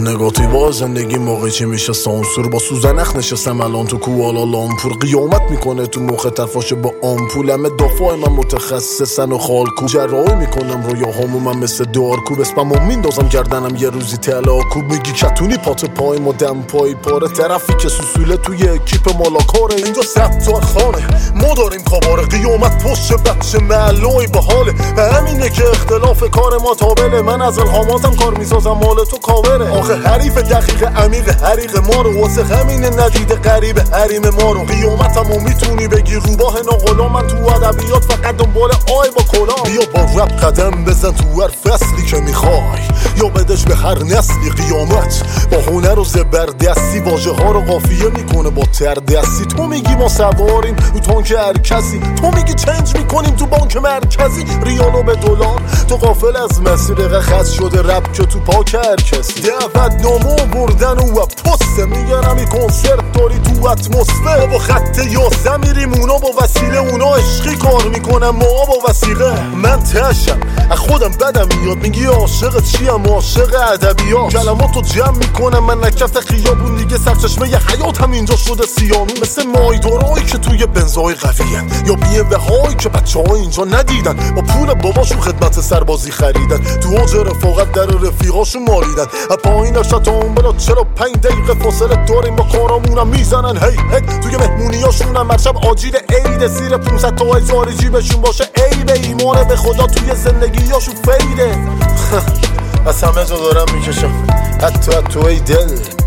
نگاتیوا زندگی موقعی چی میشه سانسور با سوزنخ نشستم الان تو کوالالامپور قیامت میکنه تو مخ طرفاشه با آمپول همه دفاع من متخصصن و خالکو جراحی میکنم رویاهامو من مثل دارکوب اسممو میندازم گردنم یه روزی تلاکوب میگی کتونی پات پای ما دم پای پاره طرفی که سوسوله توی اکیپ مالاکاره اینجا ستار خانه ما داریم کاباره قیامت پشت بچه معلوی باحاله و همینه که اختلاف کار ما تابله من از الهاماتم کار میسازم مال تو کاوره آخه حریف دقیق عمیق حریق ما رو واسه همینه ندیده قریب حریم ما رو قیامتمو میتونی بگی روباه ناغلا من تو ادبیات فقط دنبال آی با کلا بیا با رپ قدم بزن تو هر فصلی که میخوای یا بدش به هر نسلی قیامت با هنر و زبردستی واژه ها رو قافیه میکنه با تردستی تو میگی ما سواریم تو تانک هر کسی تو میگی چنج میکنیم تو بانک مرکزی ریالو به دلار تو غافل از مسیر خط شده رپ که تو پاک هر کسی دعوت نامو بردن و پسته میگن همی کنسرت داری تو اتمسفر با خط یاسه میریم اونا با وسیله اونا عشقی کار میکنن ما با وسیقه من تشم از خودم بدم میاد میگی عاشق چیم عاشق ادبیات کلماتو جمع میکنم من نکفت خیابون دیگه سرچشمه ی حیات هم اینجا شده سیانون مثل مایدورایی که توی بنزای قویه یا بیموه هایی که بچه ها اینجا ندیدن با پول باباشون خدمت سربازی خریدن تو اوج رفاقت در رفیقاشون مالیدن پایین تا اون بلا 45 دقیقه فاصله داریم با کارامونم میزنن هی توی مهمونیاشون هم مرشب آجیل عید زیر 500 تا هزار جیبشون باشه ای به ایمان به خدا توی زندگیاشون فیده از همه جا دارم میکشم حتی تو ای دل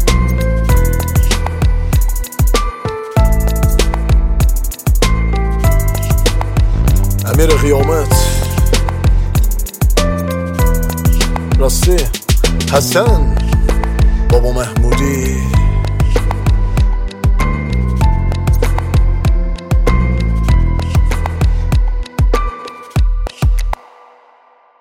امیر قیامت راستی حسن بابا محمودی